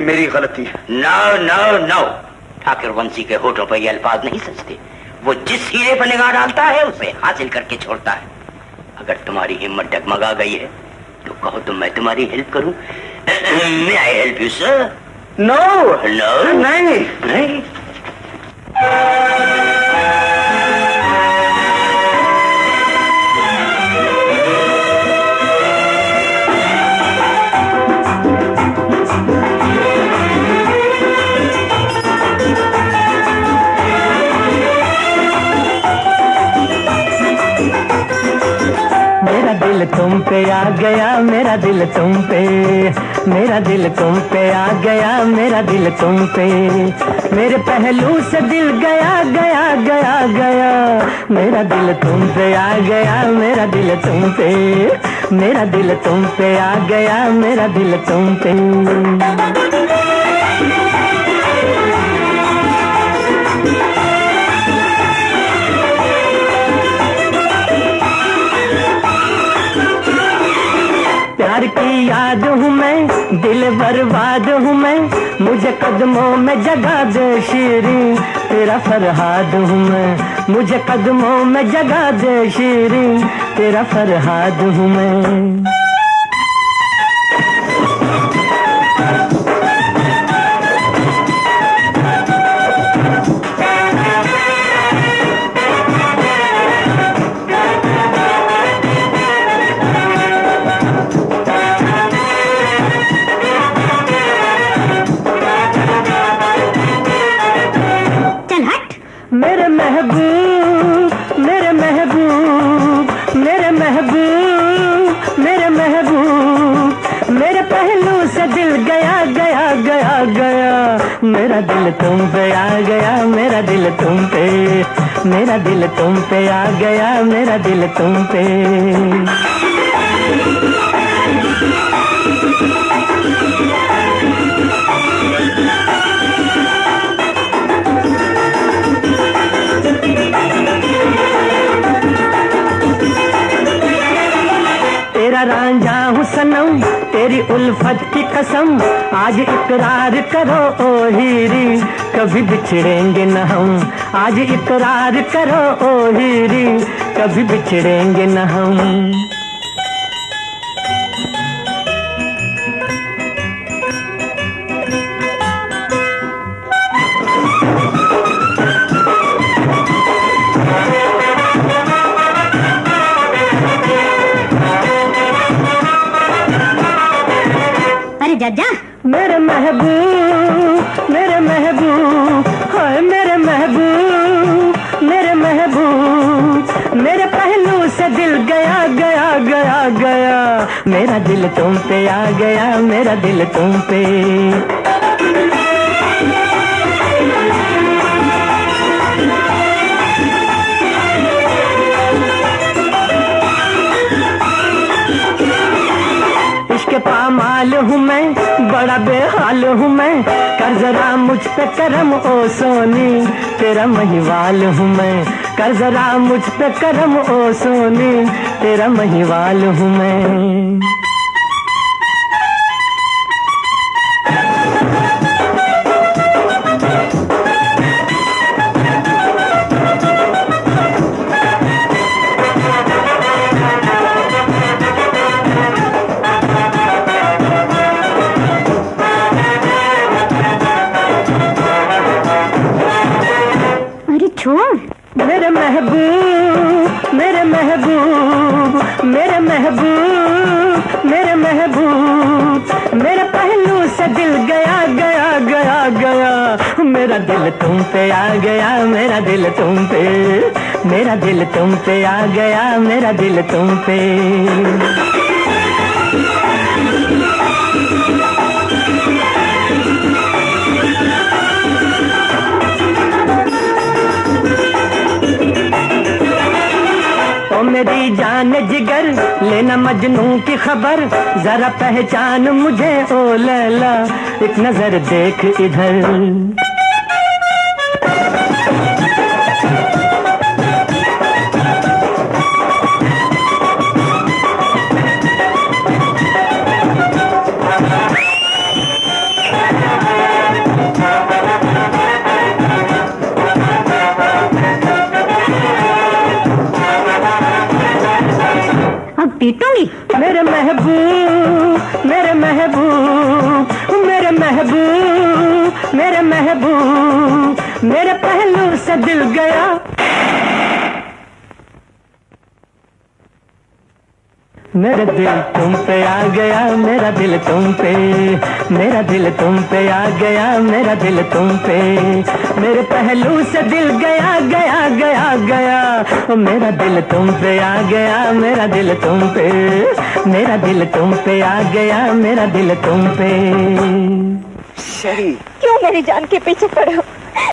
मेरी गलती है। नो नो नो, ठाकुर वंशी के होठों पर ये अल्फाज नहीं सचते। वो जिस हीरे पर निगाह डालता है उसे हासिल करके छोड़ता है। अगर तुम्हारी हिम्मत डगमगा गई है तो कहो तो मैं तुम्हारी हेल्प करूं। May I help you sir? No no नहीं नहीं। दिल तुम पे आ गया, मेरा दिल तुम पे, मेरा दिल तुम पे आ गया, मेरा दिल तुम पे, मेरे पहलू से दिल गया गया गया गया, मेरा दिल तुम पे आ गया, मेरा दिल तुम पे, मेरा दिल तुम पे आ गया, मेरा दिल तुम पे। प्यार की याद हूँ मैं, दिल बर्बाद हूँ मैं, मुझे कदमों में जगा दे शीरीं, तेरा फरहाद हूँ मैं, मुझे कदमों में जगा दे शीरीं, तेरा फरहाद हूँ मैं। मेरे महबूब, मेरे महबूब, मेरे महबूब, मेरे महबूब, मेरे पहलू से दिल गया गया गया गया, मेरा दिल तुम पे आ गया, मेरा दिल तुम पे, मेरा दिल तुम पे आ गया, मेरा दिल तुम पे। तेरा रांझा हूँ सनम, तेरी उल्फत की कसम, आज इकरार करो ओ हीरी, कभी बिछड़ेंगे न हम, आज इकरार करो ओ हीरी, कभी बिछड़ेंगे न हम। जा मेरे महबूब, मेरे महबूब, हाय मेरे महबूब, मेरे महबूब, मेरे पहलू से दिल गया गया गया गया, मेरा दिल तुम पे आ गया, मेरा दिल तुम पे। पामाल हूँ मैं, बड़ा बेहाल हूँ मैं, कर जरा मुझ पे करम ओ सोनी, तेरा महिवाल हूँ मैं, कर जरा मुझ पे करम ओ सोनी, तेरा महिवाल हूँ मैं। मेरे महबूब, मेरे महबूब, मेरे महबूब, मेरे महबूब, मेरे पहलू से दिल गया गया गया गया, मेरा दिल तुम पे आ गया, मेरा दिल तुम पे, मेरा दिल तुम पे आ गया, मेरा दिल तुम पे। मेरी जान जिगर लेना मजनू की खबर, जरा पहचान मुझे ओ लैला, एक नजर देख इधर। पीटूंगी। मेरे महबूब मेरे महबूब मेरे महबूब मेरे महबूब, मेरे पहलू से दिल गया। मेरा दिल तुम पे आ गया, मेरा दिल तुम पे, मेरा दिल तुम पे आ गया, मेरा दिल तुम पे, मेरे पहलू से दिल गया गया गया गया। मेरा दिल तुम पे आ गया, मेरा दिल तुम पे, मेरा दिल तुम पे आ गया, मेरा दिल तुम पे। शरी, क्यों मेरी जान के पीछे पड़े हो?